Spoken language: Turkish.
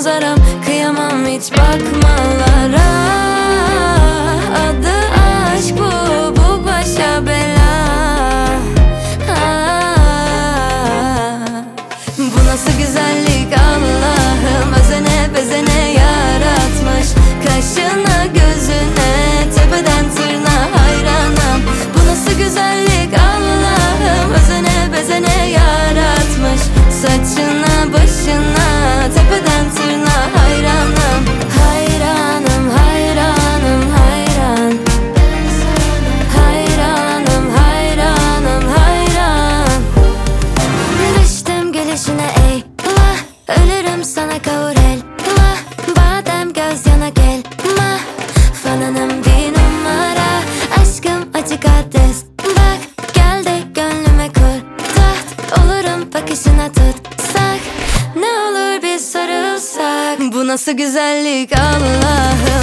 manzaram, kıyamam hiç bakmalara. Adı aşk bu başa bela. Bu nasıl güzellik Allah'ım, özene bezene yaratmış. Kaşına gözüne tepeden tırnağa hayranım. Bu nasıl güzellik Allah'ım, özene bezene yaratmış. Saçına başına tepeden tırnağa hayranım. Hayranım, hayranım, hayran. Hayranım, hayranım, hayran. Düştüm gelişine eyvah, ölürüm sana kavur elma. Badem göz yana gelma, fananım bir numara. Aşkım açık adres, bak gel de gönlüme kur taht. Olurum bakışına tutsak, ne olur bir sarılsak. Bu nasıl güzellik Allah'ım.